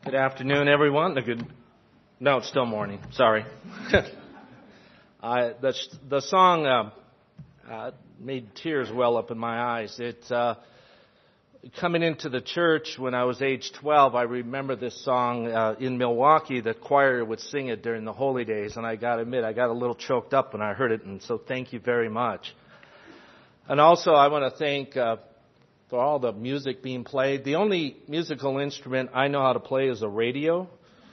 Good afternoon, everyone. No, it's still morning. Sorry. The song made tears well up in my eyes. Coming into the church when I was age 12, I remember this song in Milwaukee. The choir would sing it during the holy days, and I got to admit, I got a little choked up when I heard it, and so thank you very much. And also, I want to thank for all the music being played. The only musical instrument I know how to play is a radio.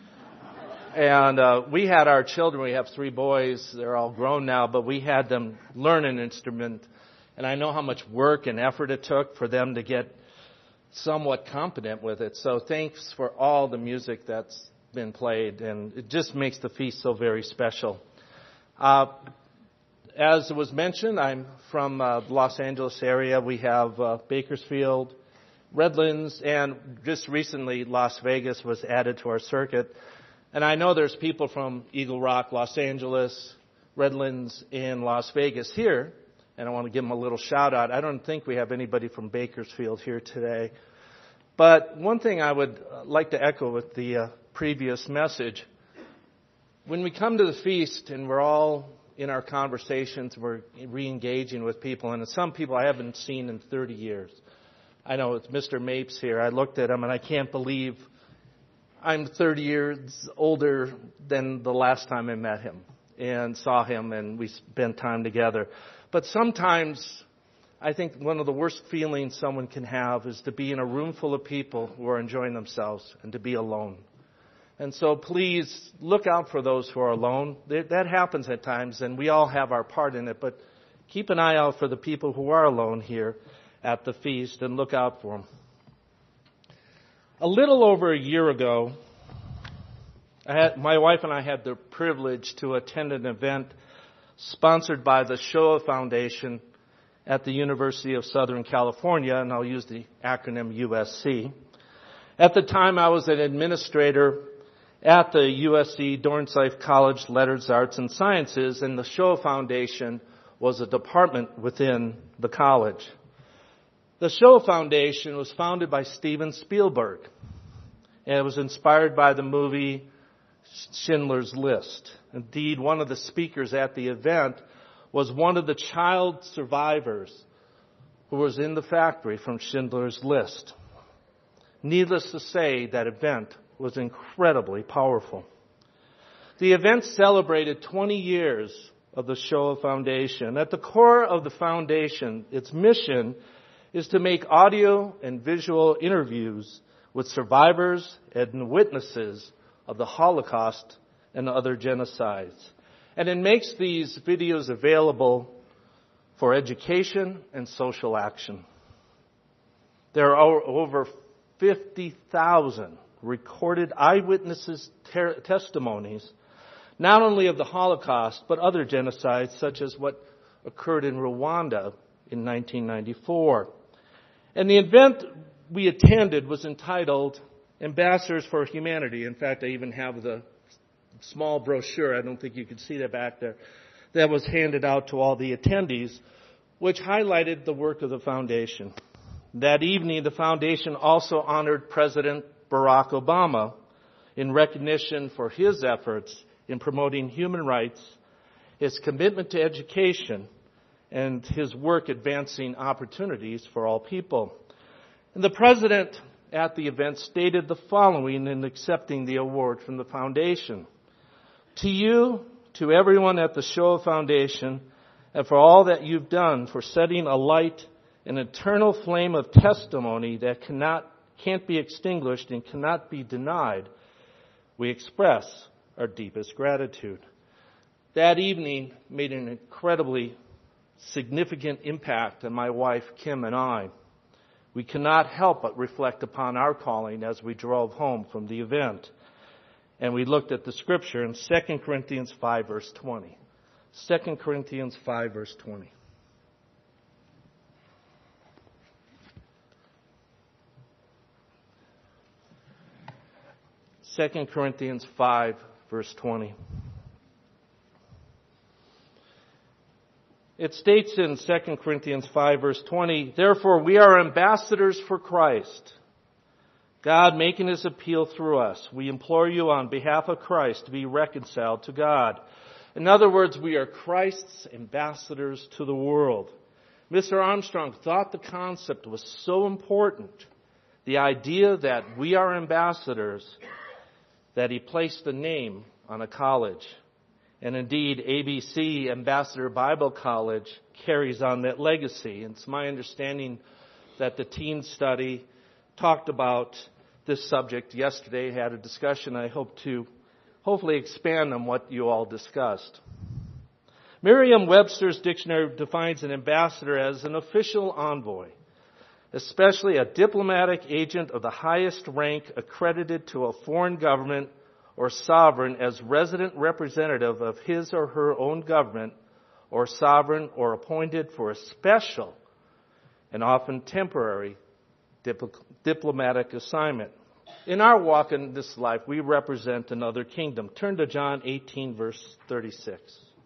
And we had our children, we have 3 boys, they're all grown now, but we had them learn an instrument. And I know how much work and effort it took for them to get somewhat competent with it. So thanks for all the music that's been played, and it just makes the feast so very special. As was mentioned, I'm from the Los Angeles area. We have Bakersfield, Redlands, and just recently Las Vegas was added to our circuit. And I know there's people from Eagle Rock, Los Angeles, Redlands, and Las Vegas here, and I want to give them a little shout out. I don't think we have anybody from Bakersfield here today. But one thing I would like to echo with the previous message, when we come to the feast and we're all in our conversations, we're re-engaging with people, and some people I haven't seen in 30 years. I know it's Mr. Mapes here. I looked at him and I can't believe I'm 30 years older than the last time I met him and saw him and we spent time together. But sometimes I think one of the worst feelings someone can have is to be in a room full of people who are enjoying themselves and to be alone. And so please look out for those who are alone. That happens at times, and we all have our part in it. But keep an eye out for the people who are alone here at the feast and look out for them. A little over a year ago, my wife and I had the privilege to attend an event sponsored by the Shoah Foundation at the University of Southern California, and I'll use the acronym USC. At the time, I was an administrator at the USC Dornsife College Letters, Arts, and Sciences, and the Shoah Foundation was a department within the college. The Shoah Foundation was founded by Steven Spielberg, and it was inspired by the movie Schindler's List. Indeed, one of the speakers at the event was one of the child survivors who was in the factory from Schindler's List. Needless to say, that event was incredibly powerful. The event celebrated 20 years of the Shoah Foundation. At the core of the foundation, its mission is to make audio and visual interviews with survivors and witnesses of the Holocaust and other genocides. And it makes these videos available for education and social action. There are over 50,000 recorded eyewitnesses' testimonies, not only of the Holocaust, but other genocides, such as what occurred in Rwanda in 1994. And the event we attended was entitled Ambassadors for Humanity. In fact, I even have the small brochure, I don't think you can see that back there, that was handed out to all the attendees, which highlighted the work of the foundation. That evening, the foundation also honored President Barack Obama in recognition for his efforts in promoting human rights, his commitment to education, and his work advancing opportunities for all people. And the president at the event stated the following in accepting the award from the foundation. To you, to everyone at the Shoah Foundation, and for all that you've done for setting alight an eternal flame of testimony that can't be extinguished and cannot be denied, we express our deepest gratitude. That evening made an incredibly significant impact on my wife, Kim, and I. We cannot help but reflect upon our calling as we drove home from the event. And we looked at the scripture in 2 Corinthians 5, verse 20. 2 Corinthians 5, verse 20. 2 Corinthians 5, verse 20. It states in 2 Corinthians 5, verse 20, therefore we are ambassadors for Christ, God making his appeal through us, we implore you on behalf of Christ to be reconciled to God. In other words, we are Christ's ambassadors to the world. Mr. Armstrong thought the concept was so important, the idea that we are ambassadors, that he placed a name on a college. And indeed, ABC, Ambassador Bible College, carries on that legacy. And it's my understanding that the teen study talked about this subject yesterday, had a discussion. I hope to hopefully expand on what you all discussed. Merriam-Webster's dictionary defines an ambassador as an official envoy, especially a diplomatic agent of the highest rank accredited to a foreign government or sovereign as resident representative of his or her own government or sovereign, or appointed for a special and often temporary diplomatic assignment. In our walk in this life, we represent another kingdom. Turn to John 18, verse 36.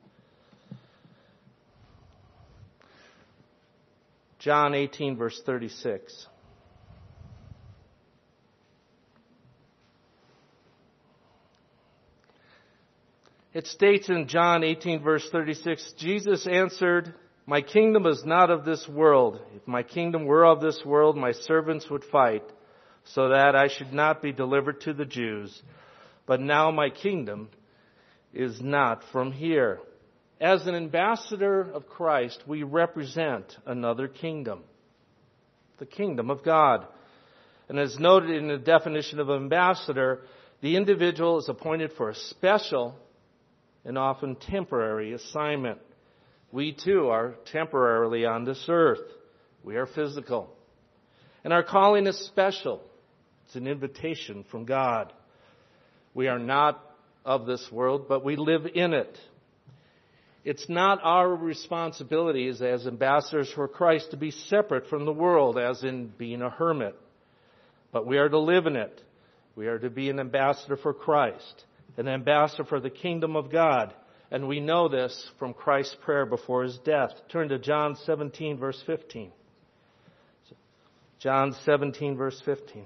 John 18, verse 36. It states in John 18, verse 36, Jesus answered, "My kingdom is not of this world. If my kingdom were of this world, my servants would fight, so that I should not be delivered to the Jews. But now my kingdom is not from here." As an ambassador of Christ, we represent another kingdom, the kingdom of God. And as noted in the definition of ambassador, the individual is appointed for a special and often temporary assignment. We too are temporarily on this earth. We are physical. And our calling is special. It's an invitation from God. We are not of this world, but we live in it. It's not our responsibilities as ambassadors for Christ to be separate from the world, as in being a hermit. But we are to live in it. We are to be an ambassador for Christ, an ambassador for the kingdom of God. And we know this from Christ's prayer before his death. Turn to John 17, verse 15. John 17, verse 15.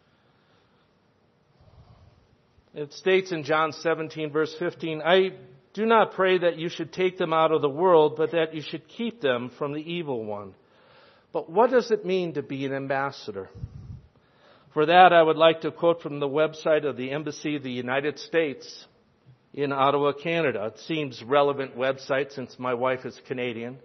It states in John 17, verse 15, "I do not pray that you should take them out of the world, but that you should keep them from the evil one." But what does it mean to be an ambassador? For that, I would like to quote from the website of the Embassy of the United States in Ottawa, Canada. It seems relevant website since my wife is Canadian.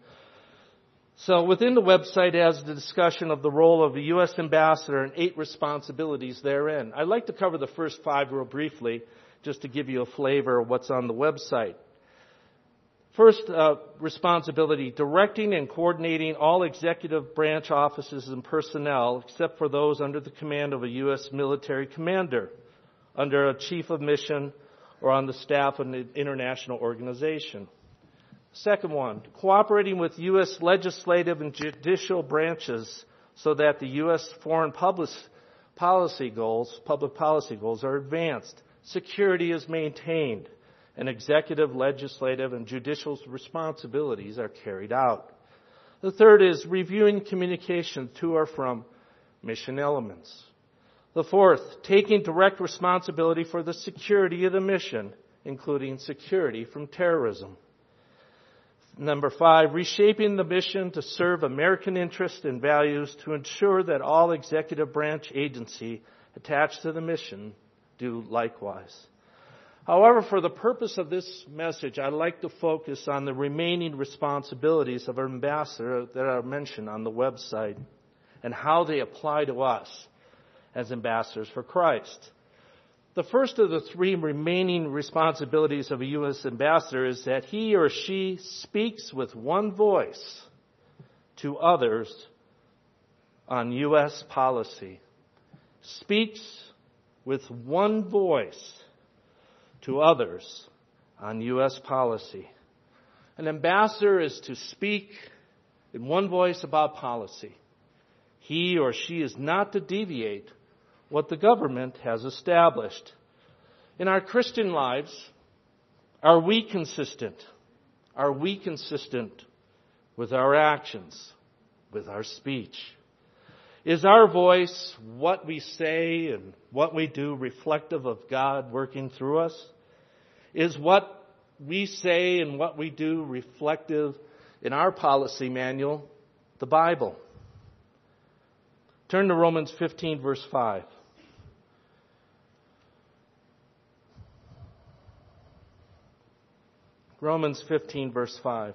So within the website has the discussion of the role of the U.S. ambassador and 8 responsibilities therein. I'd like to cover the first 5 real briefly, just to give you a flavor of what's on the website. First responsibility, directing and coordinating all executive branch offices and personnel, except for those under the command of a U.S. military commander, under a chief of mission, or on the staff of an international organization. Second one, cooperating with U.S. legislative and judicial branches so that the U.S. foreign public policy goals are advanced. Security is maintained, and executive, legislative, and judicial responsibilities are carried out. The third is reviewing communication to or from mission elements. The fourth, taking direct responsibility for the security of the mission, including security from terrorism. Number 5, reshaping the mission to serve American interests and values to ensure that all executive branch agency attached to the mission do likewise. However, for the purpose of this message, I'd like to focus on the remaining responsibilities of an ambassador that are mentioned on the website and how they apply to us as ambassadors for Christ. The first of the 3 remaining responsibilities of a U.S. ambassador is that he or she speaks with one voice to others on U.S. policy. Speaks with one voice to others on U.S. policy. An ambassador is to speak in one voice about policy. He or she is not to deviate what the government has established. In our Christian lives, are we consistent? Are we consistent with our actions, with our speech? Is our voice, what we say and what we do, reflective of God working through us? Is what we say and what we do reflective in our policy manual, the Bible? Turn to Romans 15, verse 5. Romans 15, verse 5.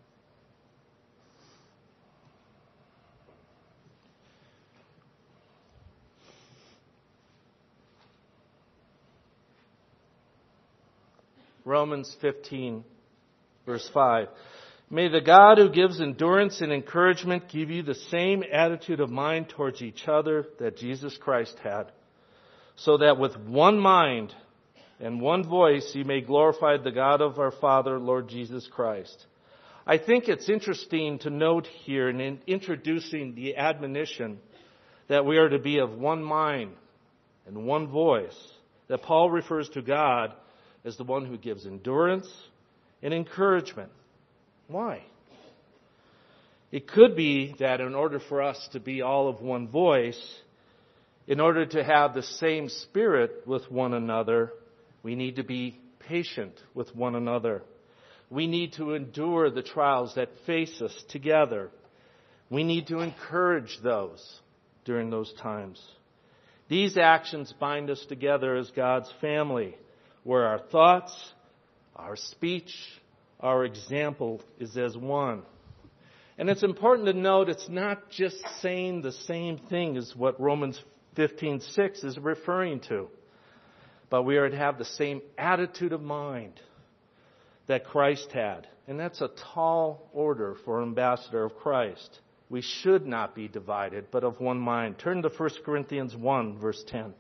Romans 15, verse 5. May the God who gives endurance and encouragement give you the same attitude of mind towards each other that Jesus Christ had, so that with one mind and one voice you may glorify the God of our Father, Lord Jesus Christ. I think it's interesting to note here in introducing the admonition that we are to be of one mind and one voice, that Paul refers to God as the one who gives endurance and encouragement. Why? It could be that in order for us to be all of one voice, in order to have the same spirit with one another, we need to be patient with one another. We need to endure the trials that face us together. We need to encourage those during those times. These actions bind us together as God's family, where our thoughts, our speech, our example is as one. And it's important to note it's not just saying the same thing as what Romans 15:6 is referring to, but we are to have the same attitude of mind that Christ had. And that's a tall order for an ambassador of Christ. We should not be divided, but of one mind. Turn to 1 Corinthians 1, verse 10.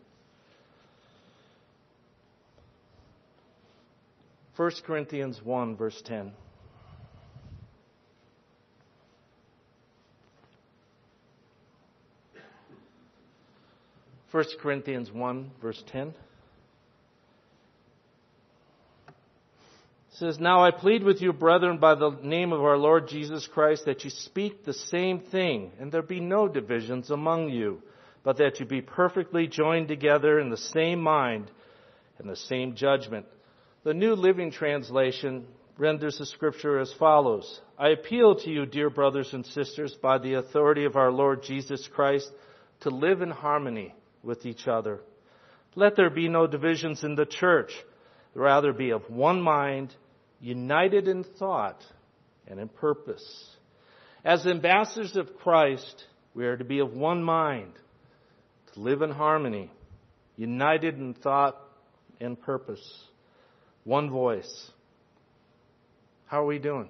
1 Corinthians 1, verse 10. 1 Corinthians 1, verse 10. It says, Now I plead with you, brethren, by the name of our Lord Jesus Christ, that you speak the same thing, and there be no divisions among you, but that you be perfectly joined together in the same mind and the same judgment. The New Living Translation renders the scripture as follows. I appeal to you, dear brothers and sisters, by the authority of our Lord Jesus Christ, to live in harmony with each other. Let there be no divisions in the church. Rather be of one mind, united in thought and in purpose. As ambassadors of Christ, we are to be of one mind, to live in harmony, united in thought and purpose. One voice. How are we doing?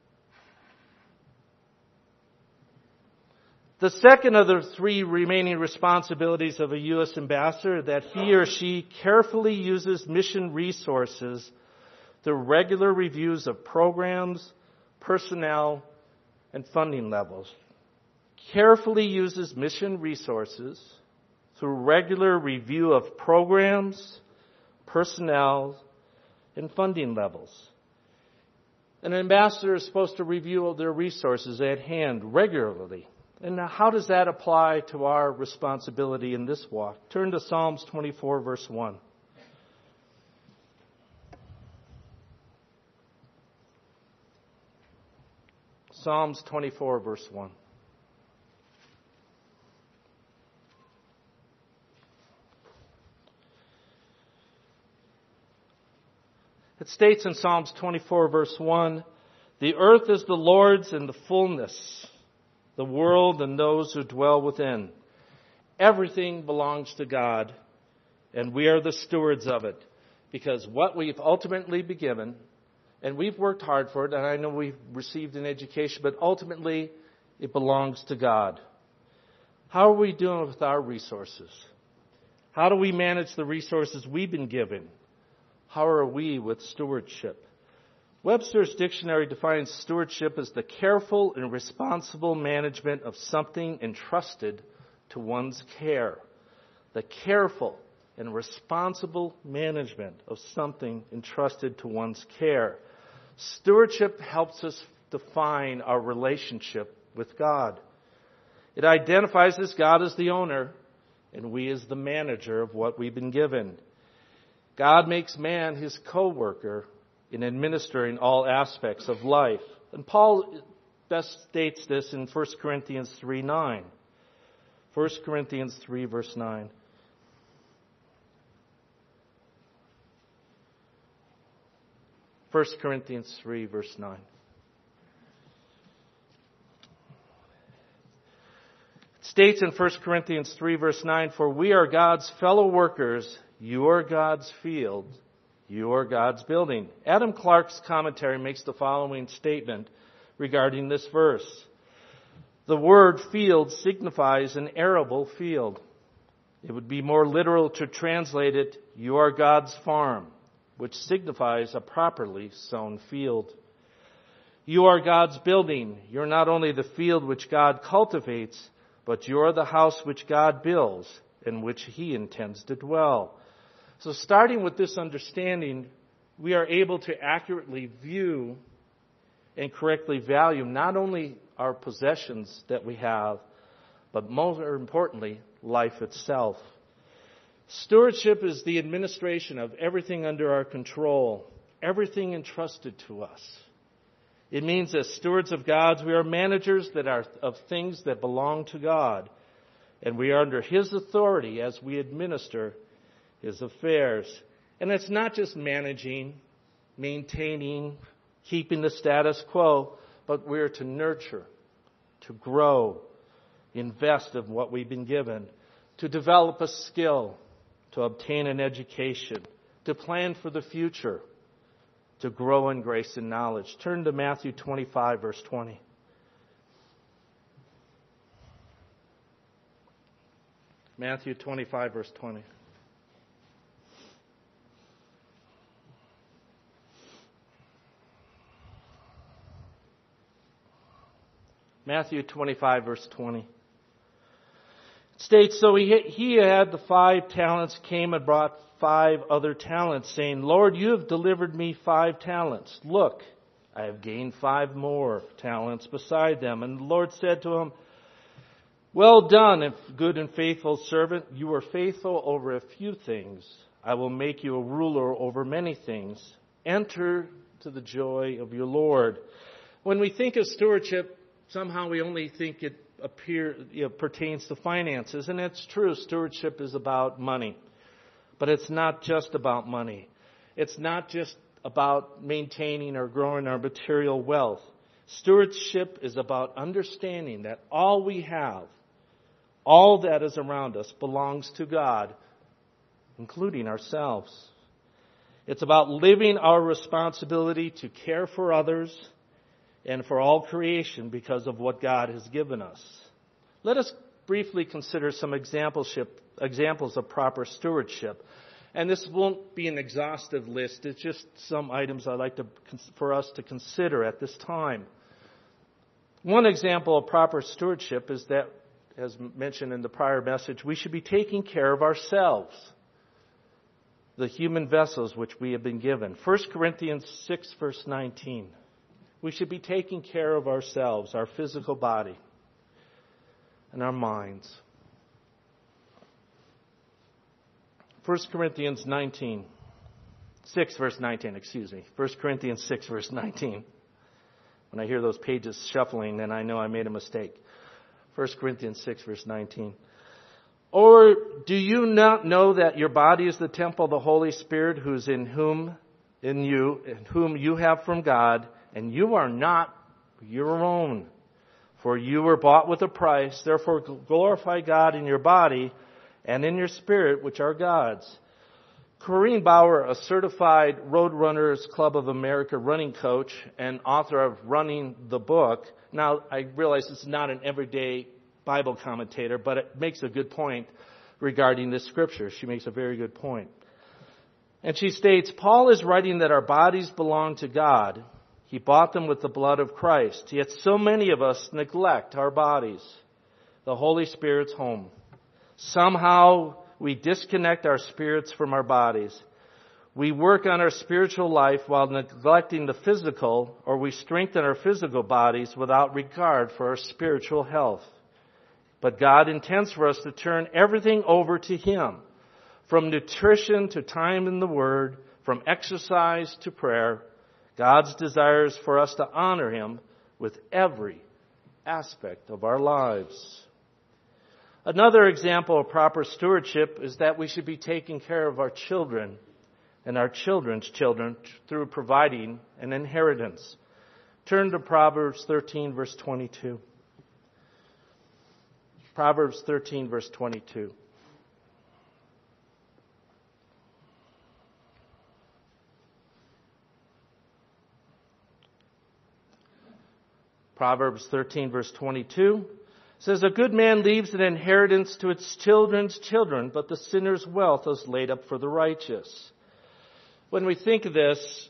The second of the three remaining responsibilities of a U.S. ambassador, that he or she carefully uses mission resources through regular reviews of programs, personnel, and funding levels. Carefully uses mission resources through regular review of programs, personnel, and funding levels. An ambassador is supposed to review their resources at hand regularly. And now how does that apply to our responsibility in this walk? Turn to Psalms 24, verse 1. Psalms 24, verse 1. It states in Psalms 24, verse 1, The earth is the Lord's and the fullness, the world and those who dwell within. Everything belongs to God, and we are the stewards of it, because what we've ultimately been given, and we've worked hard for it, and I know we've received an education, but ultimately it belongs to God. How are we doing with our resources? How do we manage the resources we've been given? How are we with stewardship? Webster's dictionary defines stewardship as the careful and responsible management of something entrusted to one's care. The careful and responsible management of something entrusted to one's care. Stewardship helps us define our relationship with God. It identifies God as the owner and we as the manager of what we've been given. God makes man his co-worker in administering all aspects of life. And Paul best states this in 1 Corinthians 3:9. 1 Corinthians 3, verse 9. First Corinthians 3, verse 9. It states in 1 Corinthians 3, verse 9, "For we are God's fellow workers, you are God's field, you are God's building." Adam Clarke's commentary makes the following statement regarding this verse. The word field signifies an arable field. It would be more literal to translate it, "You are God's farm," which signifies a properly sown field. You are God's building. You're not only the field which God cultivates, but you're the house which God builds, in which He intends to dwell. So starting with this understanding, we are able to accurately view and correctly value not only our possessions that we have, but more importantly, life itself. Stewardship is the administration of everything under our control, everything entrusted to us. It means as stewards of God's, we are managers that are of things that belong to God, and we are under His authority as we administer His affairs. And it's not just managing, maintaining, keeping the status quo, but we are to nurture, to grow, invest in what we've been given, to develop a skill, to obtain an education, to plan for the future, to grow in grace and knowledge. Turn to Matthew 25, verse 20. Matthew 25, verse 20. Matthew 25, verse 20. It states, "So he had the 5 talents, came and brought 5 other talents, saying, 'Lord, you have delivered me 5 talents. Look, I have gained 5 more talents beside them.' And the Lord said to him, 'Well done, good and faithful servant. You were faithful over a few things. I will make you a ruler over many things. Enter to the joy of your Lord.'" When we think of stewardship, somehow we only think it pertains to finances. And it's true, stewardship is about money. But it's not just about money. It's not just about maintaining or growing our material wealth. Stewardship is about understanding that all we have, all that is around us, belongs to God, including ourselves. It's about living our responsibility to care for others and for all creation because of what God has given us. Let us briefly consider some examples of proper stewardship. And this won't be an exhaustive list. It's just some items I'd like for us to consider at this time. One example of proper stewardship is that, as mentioned in the prior message, we should be taking care of ourselves, the human vessels which we have been given. 1 Corinthians 6, verse 19. We should be taking care of ourselves, our physical body, and our minds. 1 Corinthians 6, verse 19. 1 Corinthians 6, verse 19. When I hear those pages shuffling, then I know I made a mistake. 1 Corinthians 6, verse 19. "Or do you not know that your body is the temple of the Holy Spirit who is in whom you have from God, and you are not your own? For you were bought with a price. Therefore glorify God in your body and in your spirit, which are God's." Corrine Bauer, a certified Roadrunners Club of America running coach and author of Running the Book. Now, I realize it's not an everyday Bible commentator, but it makes a good point regarding this scripture. She makes a very good point. And she states, Paul is writing that our bodies belong to God. He bought them with the blood of Christ. Yet so many of us neglect our bodies, the Holy Spirit's home. Somehow we disconnect our spirits from our bodies. We work on our spiritual life while neglecting the physical, or we strengthen our physical bodies without regard for our spiritual health. But God intends for us to turn everything over to Him. From nutrition to time in the Word, from exercise to prayer, God's desire is for us to honor Him with every aspect of our lives. Another example of proper stewardship is that we should be taking care of our children and our children's children through providing an inheritance. Turn to Proverbs 13, verse 22. Proverbs 13, verse 22. Proverbs 13, verse 22 says, "A good man leaves an inheritance to its children's children, but the sinner's wealth is laid up for the righteous." When we think of this,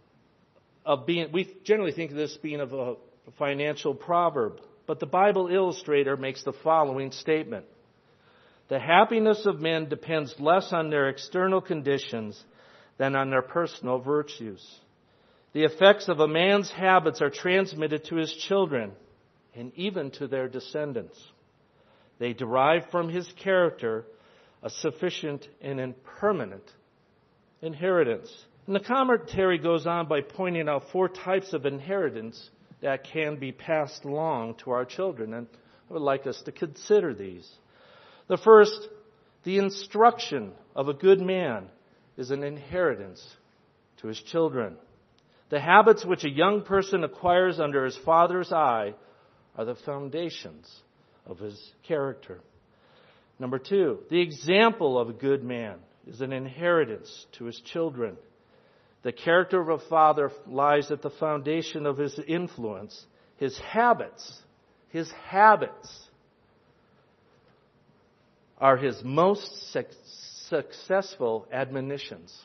we generally think of this being of a financial proverb. But the Bible illustrator makes the following statement: "The happiness of men depends less on their external conditions than on their personal virtues. The effects of a man's habits are transmitted to his children and even to their descendants. They derive from his character a sufficient and permanent inheritance." And the commentary goes on by pointing out 4 types of inheritance that can be passed along to our children. And I would like us to consider these. The first, the instruction of a good man is an inheritance to his children. The habits which a young person acquires under his father's eye are the foundations of his character. Number 2, the example of a good man is an inheritance to his children. The character of a father lies at the foundation of his influence. His habits are his most successful admonitions.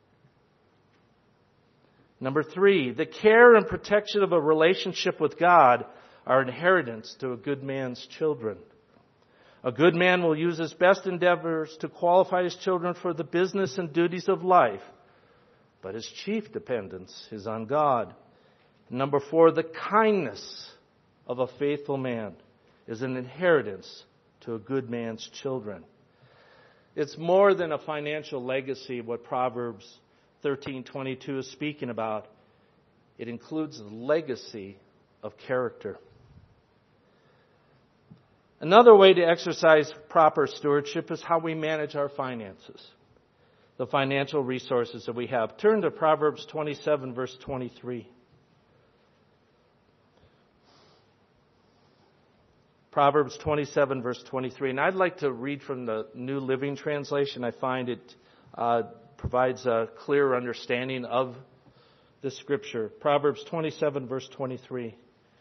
Number 3, the care and protection of a relationship with God are inheritance to a good man's children. A good man will use his best endeavors to qualify his children for the business and duties of life, but his chief dependence is on God. Number 4, the kindness of a faithful man is an inheritance to a good man's children. It's more than a financial legacy, what Proverbs 13:22 is speaking about. It includes the legacy of character. Another way to exercise proper stewardship is how we manage our finances, the financial resources that we have. Turn to Proverbs 27, verse 23. Proverbs 27, verse 23. And I'd like to read from the New Living Translation. I find it provides a clearer understanding of the Scripture. Proverbs 27, verse 23.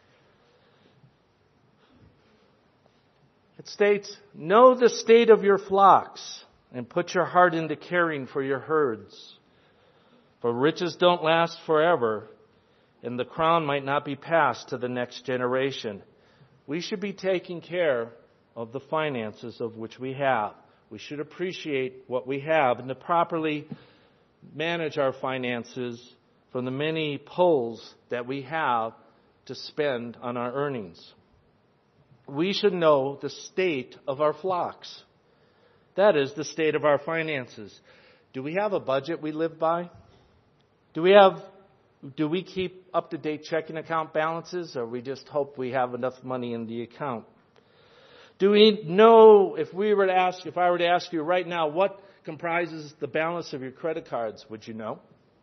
It states, "Know the state of your flocks, and put your heart into caring for your herds. For riches don't last forever, and the crown might not be passed to the next generation." We should be taking care of the finances of which we have. We should appreciate what we have and to properly manage our finances from the many pulls that we have to spend on our earnings. We should know the state of our flocks. That is the state of our finances. Do we have a budget we live by? Do we keep up-to-date checking account balances, or we just hope we have enough money in the account? Do we know, if I were to ask you right now, what comprises the balance of your credit cards, would you know?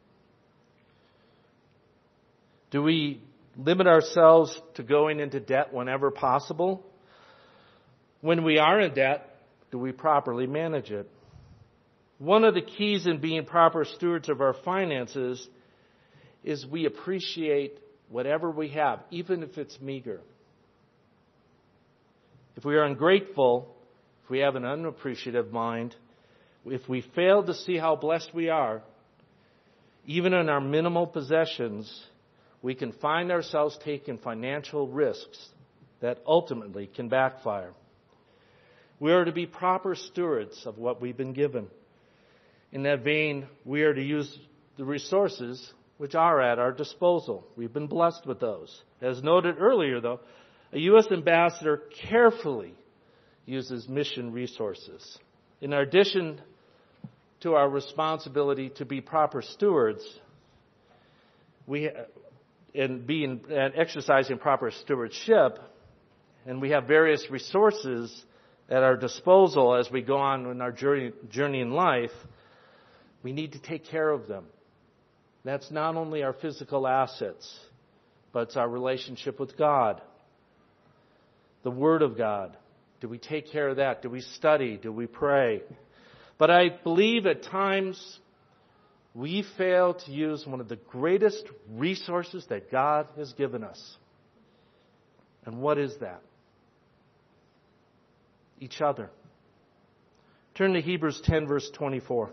Do we limit ourselves to going into debt whenever possible? When we are in debt, do we properly manage it? One of the keys in being proper stewards of our finances is we appreciate whatever we have, even if it's meager. If we are ungrateful, if we have an unappreciative mind, if we fail to see how blessed we are, even in our minimal possessions, we can find ourselves taking financial risks that ultimately can backfire. We are to be proper stewards of what we've been given. In that vein, we are to use the resources which are at our disposal. We've been blessed with those. As noted earlier, though, a U.S. ambassador carefully uses mission resources. In addition to our responsibility to be proper stewards, and exercising proper stewardship, and we have various resources at our disposal as we go on in our journey in life, we need to take care of them. That's not only our physical assets, but it's our relationship with God, the Word of God. Do we take care of that? Do we study? Do we pray? But I believe at times we fail to use one of the greatest resources that God has given us. And what is that? Each other. Turn to Hebrews 10, verse 24.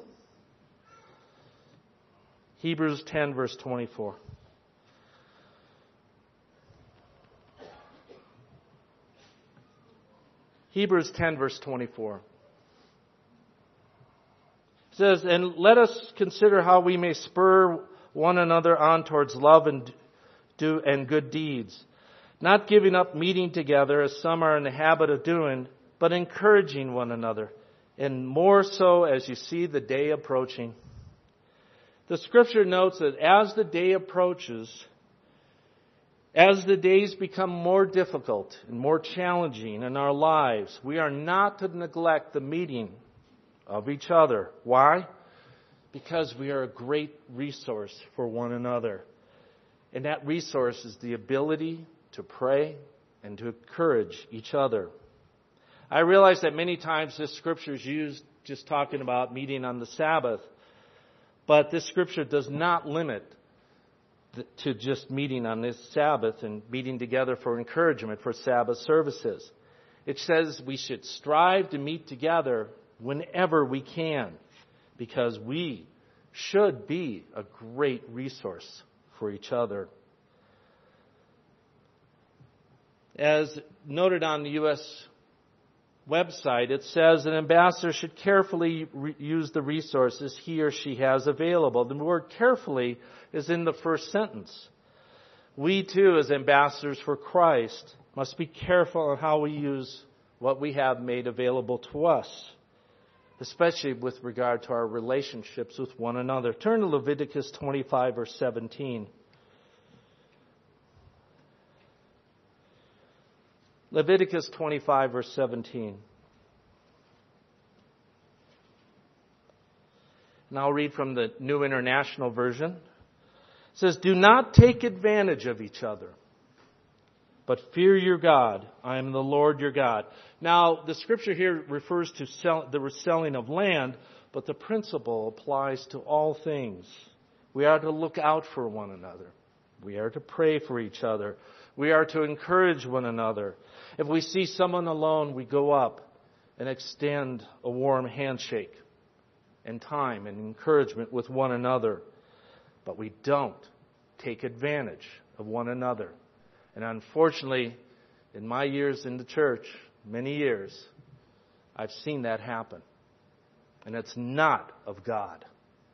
Hebrews 10, verse 24. Hebrews 10, verse 24. It says, "And let us consider how we may spur one another on towards love and good deeds, not giving up meeting together as some are in the habit of doing, but encouraging one another, and more so as you see the day approaching." The Scripture notes that as the day approaches, as the days become more difficult and more challenging in our lives, we are not to neglect the meeting of each other. Why? Because we are a great resource for one another. And that resource is the ability to pray and to encourage each other. I realize that many times this Scripture is used just talking about meeting on the Sabbath, but this Scripture does not limit to just meeting on this Sabbath and meeting together for encouragement for Sabbath services. It says we should strive to meet together whenever we can, because we should be a great resource for each other. As noted on the U.S. website, it says an ambassador should carefully use the resources he or she has available. The word carefully is in the first sentence. We too, as ambassadors for Christ, must be careful on how we use what we have made available to us, especially with regard to our relationships with one another. Turn to Leviticus 25, verse 17. Leviticus 25, verse 17. And I'll read from the New International Version. It says, "Do not take advantage of each other, but fear your God. I am the Lord your God." Now, the Scripture here refers to the selling of land, but the principle applies to all things. We are to look out for one another. We are to pray for each other. We are to encourage one another. If we see someone alone, we go up and extend a warm handshake and time and encouragement with one another. But we don't take advantage of one another. And unfortunately, in my years in the church, many years, I've seen that happen. And it's not of God.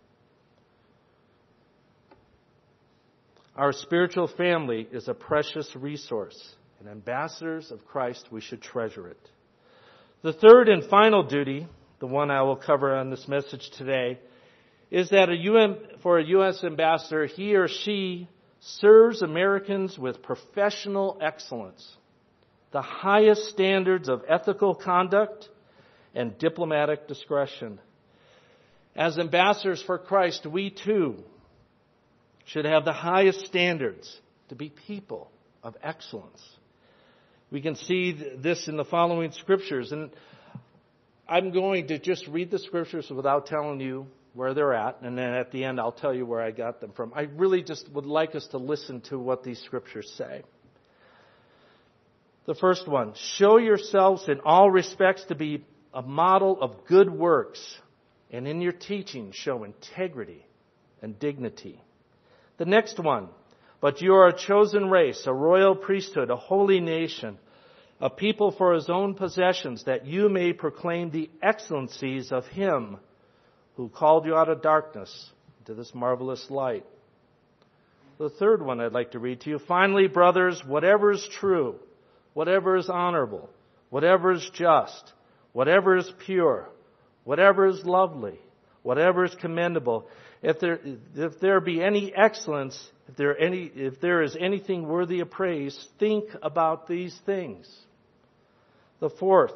Our spiritual family is a precious resource. And ambassadors of Christ, we should treasure it. The third and final duty, the one I will cover on this message today, is that for a U.S. ambassador, he or she serves Americans with professional excellence, the highest standards of ethical conduct and diplomatic discretion. As ambassadors for Christ, we too should have the highest standards to be people of excellence. We can see this in the following scriptures, and I'm going to just read the scriptures without telling you where they're at, and then at the end I'll tell you where I got them from. I really just would like us to listen to what these scriptures say. The first one, show yourselves in all respects to be a model of good works, and in your teaching show integrity and dignity. The next one, but you are a chosen race, a royal priesthood, a holy nation, a people for his own possessions, that you may proclaim the excellencies of him who called you out of darkness into this marvelous light. The third one I'd like to read to you. Finally, brothers, whatever is true, whatever is honorable, whatever is just, whatever is pure, whatever is lovely, whatever is commendable, if there be any excellence, if there is anything worthy of praise, think about these things. The fourth,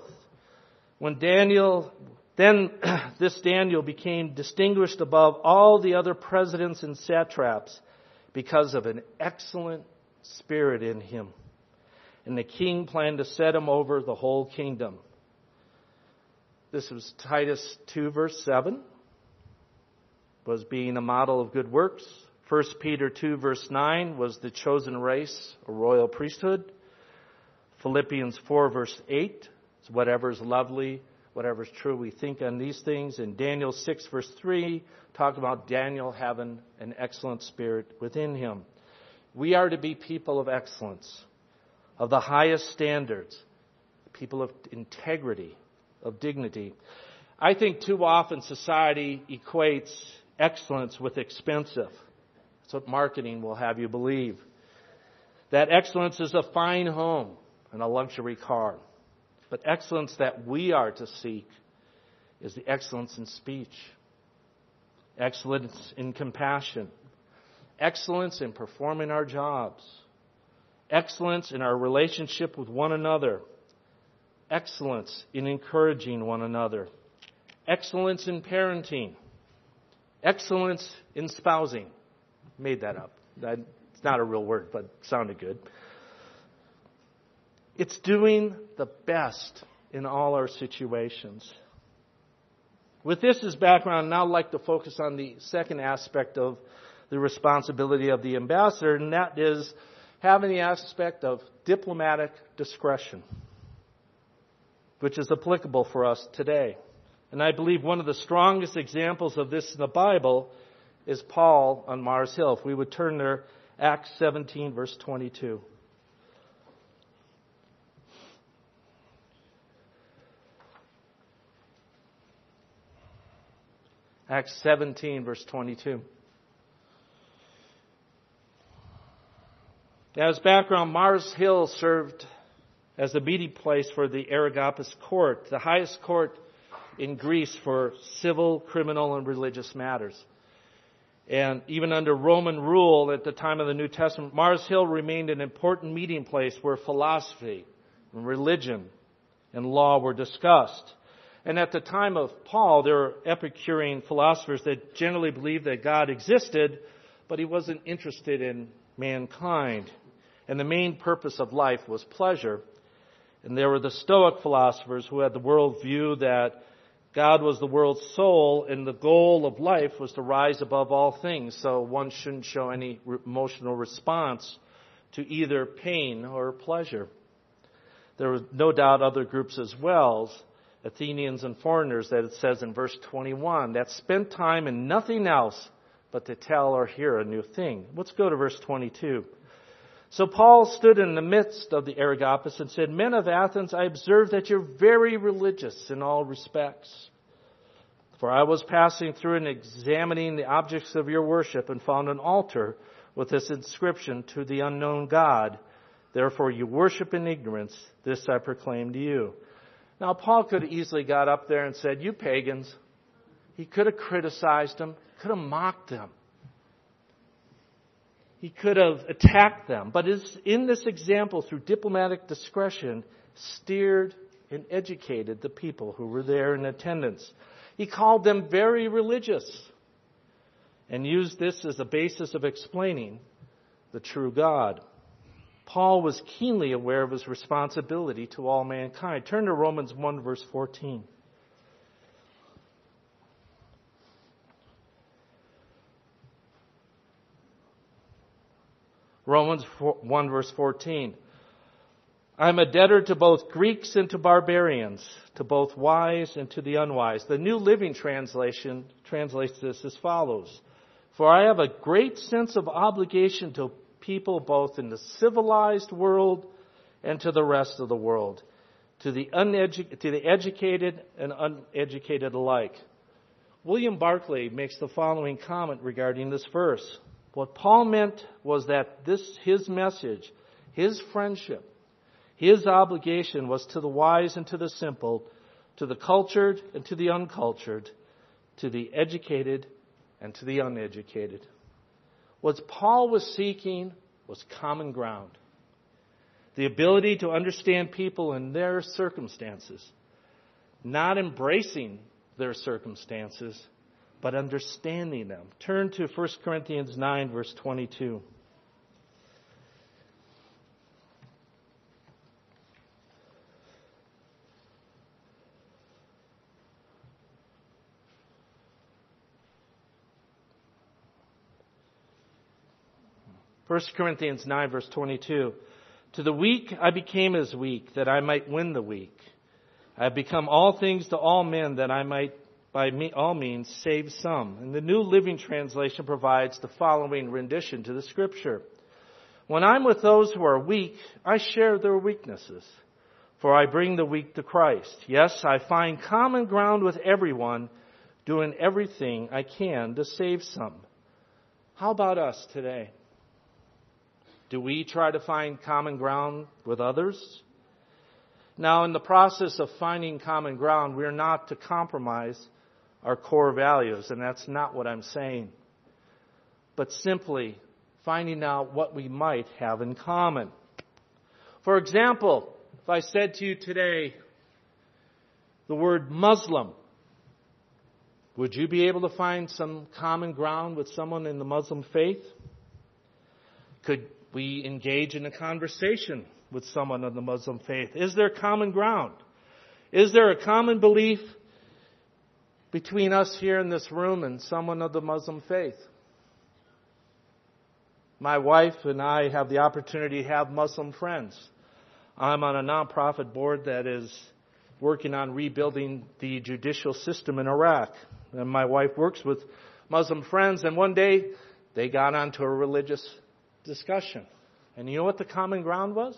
this Daniel became distinguished above all the other presidents and satraps because of an excellent spirit in him. And the king planned to set him over the whole kingdom. This was Titus 2 verse 7, was being a model of good works. 1 Peter 2 verse 9 was the chosen race, a royal priesthood. Philippians 4 verse 8 is whatever is lovely, whatever is true, we think on these things. And Daniel 6 verse 3 talked about Daniel having an excellent spirit within him. We are to be people of excellence, of the highest standards, people of integrity, of dignity. I think too often society equates excellence with expensive. That's what marketing will have you believe. That excellence is a fine home and a luxury car. But excellence that we are to seek is the excellence in speech, excellence in compassion, excellence in performing our jobs, excellence in our relationship with one another, excellence in encouraging one another, excellence in parenting, excellence in spousing. Made that up. It's not a real word, but it sounded good. It's doing the best in all our situations. With this as background, now I'd like to focus on the second aspect of the responsibility of the ambassador, and that is having the aspect of diplomatic discretion, which is applicable for us today. And I believe one of the strongest examples of this in the Bible is Paul on Mars Hill. If we would turn there, Acts 17, verse 22. Acts 17, verse 22. As background, Mars Hill served as the meeting place for the Areopagus court, the highest court in Greece for civil, criminal, and religious matters. And even under Roman rule at the time of the New Testament, Mars Hill remained an important meeting place where philosophy and religion and law were discussed. And at the time of Paul, there were Epicurean philosophers that generally believed that God existed, but he wasn't interested in mankind. And the main purpose of life was pleasure. And there were the Stoic philosophers who had the worldview that God was the world's soul, and the goal of life was to rise above all things, so one shouldn't show any emotional response to either pain or pleasure. There were no doubt other groups as well, Athenians and foreigners, that it says in verse 21, that spent time in nothing else but to tell or hear a new thing. Let's go to verse 22. So Paul stood in the midst of the Areopagus and said, Men of Athens, I observe that you're very religious in all respects. For I was passing through and examining the objects of your worship and found an altar with this inscription, To the unknown God. Therefore you worship in ignorance. This I proclaim to you. Now Paul could have easily got up there and said, You pagans. He could have criticized them, could have mocked them. He could have attacked them, but in this example, through diplomatic discretion, steered and educated the people who were there in attendance. He called them very religious and used this as a basis of explaining the true God. Paul was keenly aware of his responsibility to all mankind. Turn to Romans 1, verse 14. Romans 1 verse 14. I'm a debtor to both Greeks and to barbarians, to both wise and to the unwise. The New Living Translation translates this as follows. For I have a great sense of obligation to people both in the civilized world and to the rest of the world, to the educated and uneducated alike. William Barclay makes the following comment regarding this verse. What Paul meant was that his message, his friendship, His obligation was to the wise and to the simple, to the cultured and to the uncultured, to the educated and to the uneducated. What Paul was seeking was common ground. The ability to understand people in their circumstances. Not embracing their circumstances, but understanding them. Turn to 1 Corinthians 9, verse 22. First Corinthians 9, verse 22. To the weak I became as weak, that I might win the weak. I have become all things to all men, that I might by all means save some. And the New Living Translation provides the following rendition to the Scripture. When I'm with those who are weak, I share their weaknesses, for I bring the weak to Christ. Yes, I find common ground with everyone, doing everything I can to save some. How about us today? Do we try to find common ground with others? Now, in the process of finding common ground, we're not to compromise our core values, and that's not what I'm saying. But simply finding out what we might have in common. For example, if I said to you today the word Muslim, would you be able to find some common ground with someone in the Muslim faith? Could we engage in a conversation with someone of the Muslim faith? Is there common ground? Is there a common belief between us here in this room and someone of the Muslim faith? My wife and I have the opportunity to have Muslim friends. I'm on a nonprofit board that is working on rebuilding the judicial system in Iraq. And my wife works with Muslim friends, and one day they got onto a religious discussion. And you know what the common ground was?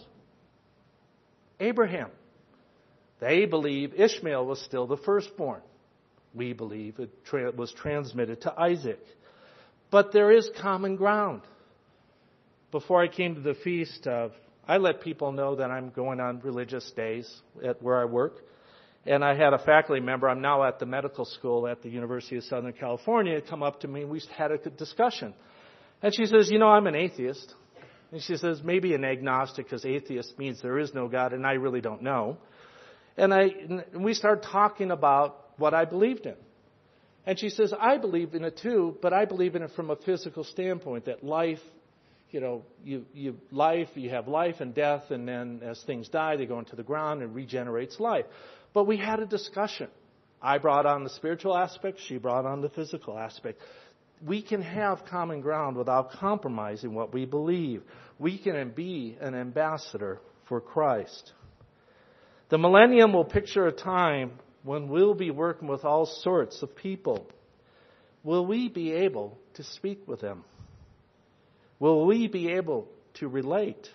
Abraham. They believe Ishmael was still the firstborn. We believe it was transmitted to Isaac. But there is common ground. Before I came to the feast, I let people know that I'm going on religious days at where I work. And I had a faculty member, I'm now at the medical school at the University of Southern California, come up to me and we had a discussion. And she says, I'm an atheist. And she says, maybe an agnostic, because atheist means there is no God, and I really don't know. And we started talking about what I believed in. And she says, I believe in it too, but I believe in it from a physical standpoint, that life, you have life and death, and then as things die, they go into the ground and regenerates life. But we had a discussion. I brought on the spiritual aspect, she brought on the physical aspect. We can have common ground without compromising what we believe. We can be an ambassador for Christ. The millennium will picture a time when we'll be working with all sorts of people. Will we be able to speak with them? Will we be able to relate?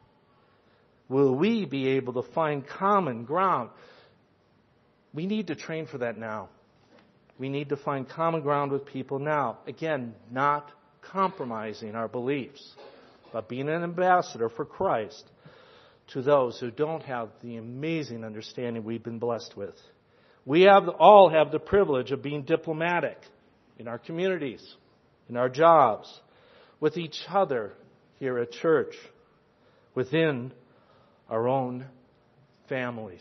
Will we be able to find common ground? We need to train for that now. We need to find common ground with people now. Again, not compromising our beliefs, but being an ambassador for Christ to those who don't have the amazing understanding we've been blessed with. We all have the privilege of being diplomatic in our communities, in our jobs, with each other here at church, within our own families.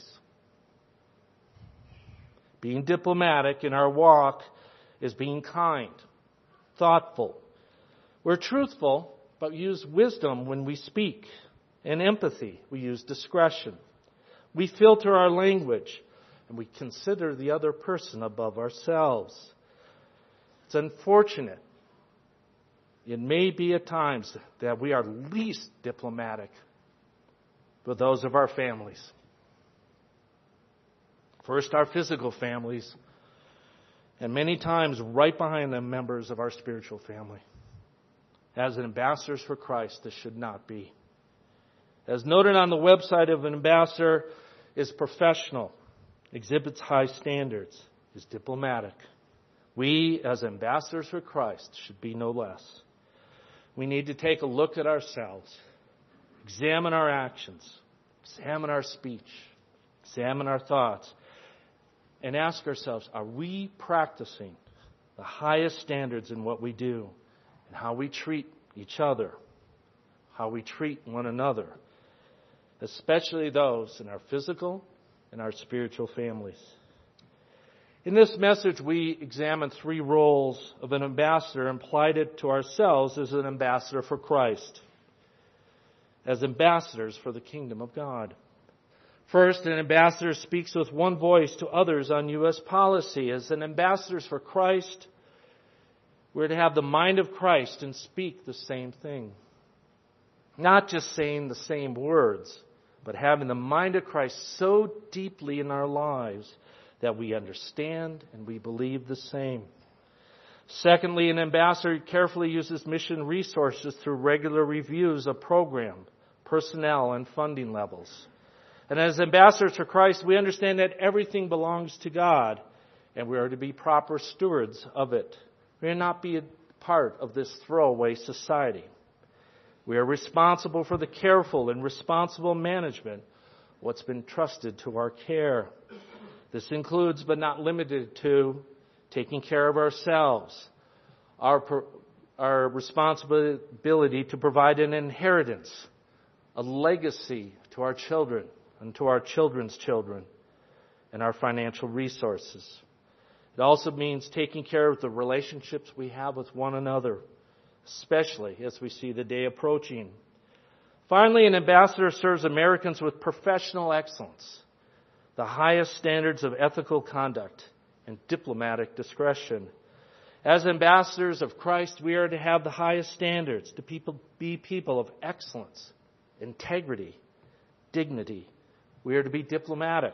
Being diplomatic in our walk is being kind, thoughtful. We're truthful, but use wisdom when we speak. And empathy, we use discretion. We filter our language, and we consider the other person above ourselves. It's unfortunate. It may be at times that we are least diplomatic with those of our families. First, our physical families, and many times right behind them, members of our spiritual family. As ambassadors for Christ, this should not be. As noted on the website of an ambassador, is professional, exhibits high standards, is diplomatic. We, as ambassadors for Christ, should be no less. We need to take a look at ourselves, examine our actions, examine our speech, examine our thoughts, and ask ourselves, are we practicing the highest standards in what we do and how we treat each other, how we treat one another, especially those in our physical and our spiritual families? In this message, we examine 3 roles of an ambassador and applied it to ourselves as an ambassador for Christ, as ambassadors for the kingdom of God. First, an ambassador speaks with one voice to others on U.S. policy. As an ambassadors for Christ, we're to have the mind of Christ and speak the same thing. Not just saying the same words, but having the mind of Christ so deeply in our lives that we understand and we believe the same. Secondly, an ambassador carefully uses mission resources through regular reviews of program, personnel, and funding levels. And as ambassadors for Christ, we understand that everything belongs to God, and we are to be proper stewards of it. We are not be a part of this throwaway society. We are responsible for the careful and responsible management of what's been trusted to our care. This includes, but not limited to, taking care of ourselves, our responsibility to provide an inheritance, a legacy to our children and to our children's children, and our financial resources. It also means taking care of the relationships we have with one another, especially as we see the day approaching. Finally, an ambassador serves Americans with professional excellence, the highest standards of ethical conduct, and diplomatic discretion. As ambassadors of Christ, we are to have the highest standards, to be people of excellence, integrity, dignity. We are to be diplomatic,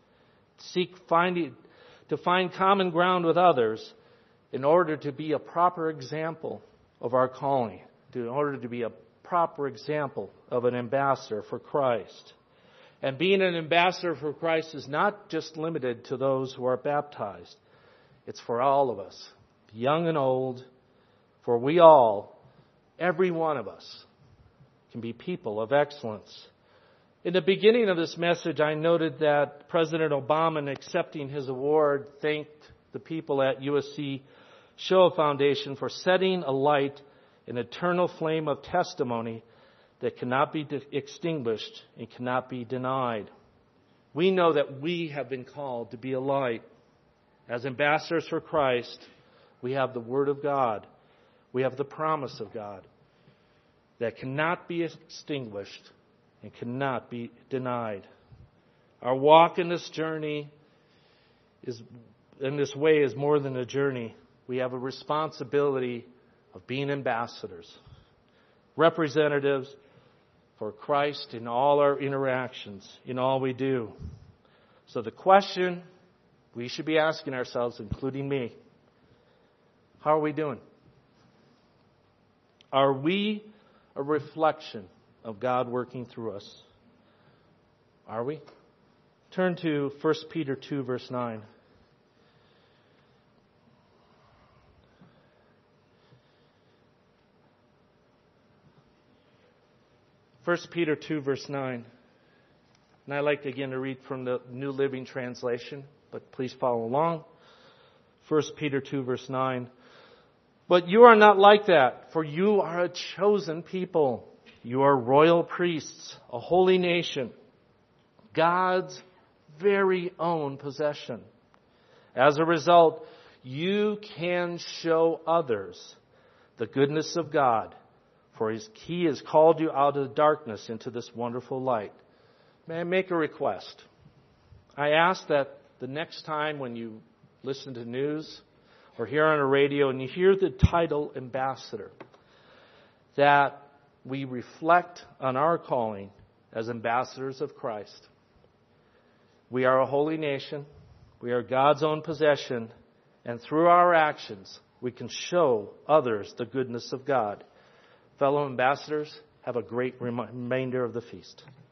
to find common ground with others in order to be a proper example of our calling, in order to be a proper example of an ambassador for Christ. And being an ambassador for Christ is not just limited to those who are baptized. It's for all of us, young and old, for we all, every one of us, can be people of excellence. In the beginning of this message, I noted that President Obama, in accepting his award, thanked the people at USC Shoah Foundation for setting alight an eternal flame of testimony that cannot be extinguished and cannot be denied. We know that we have been called to be a light. As ambassadors for Christ, we have the Word of God. We have the promise of God that cannot be extinguished and cannot be denied. Our walk in this journey is more than a journey. We have a responsibility of being ambassadors, representatives for Christ in all our interactions, in all we do. So the question we should be asking ourselves, including me, how are we doing? Are we a reflection of God working through us? Are we? Turn to 1 Peter 2, verse 9. First Peter 2, verse 9. And I like again to read from the New Living Translation, but please follow along. 1 Peter 2, verse 9. But you are not like that, for you are a chosen people. You are royal priests, a holy nation, God's very own possession. As a result, you can show others the goodness of God, for He has called you out of the darkness into this wonderful light. May I make a request? I ask that the next time when you listen to news or hear on a radio and you hear the title ambassador, that we reflect on our calling as ambassadors of Christ. We are a holy nation. We are God's own possession. And through our actions, we can show others the goodness of God. Fellow ambassadors, have a great remainder of the feast.